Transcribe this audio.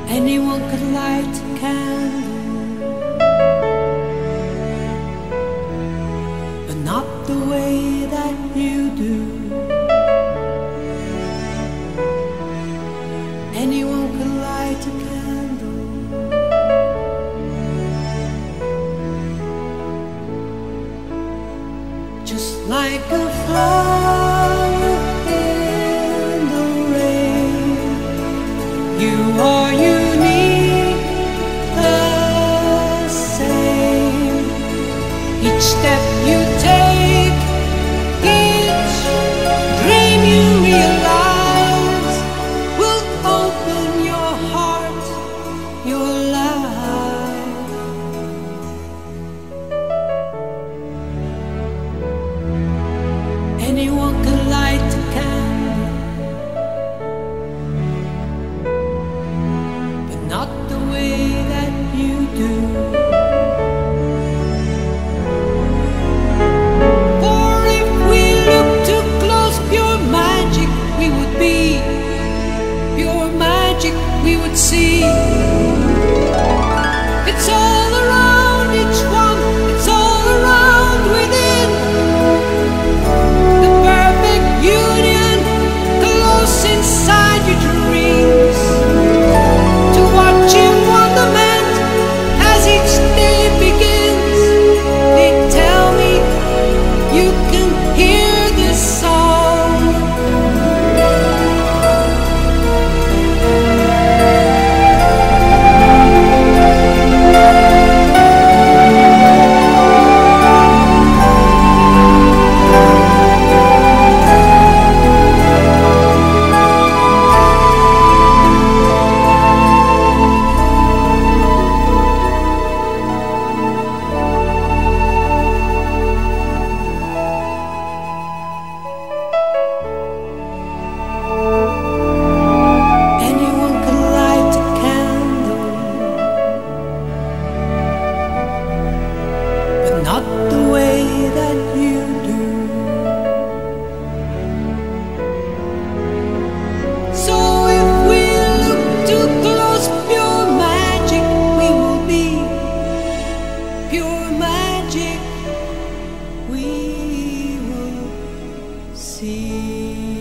Anyone could light a candle, but not the way that you do. Anyone could light a candle, just like a flower in the rain. You are unique, the same. Each step you take, each dream you realize will open your heart, your life. Anyone can light a candle, but not the way that you do. For if we look too close, pure magic we would be, pure magic we would see. It's all around each one, it's all around within. The perfect union, close inside your dreams. To watch in wonderment as each day begins. They tell me you can hear this song. Anyone can light a candle, but not the way that you do. So if we look too close, pure magic we will be, pure magic we will see.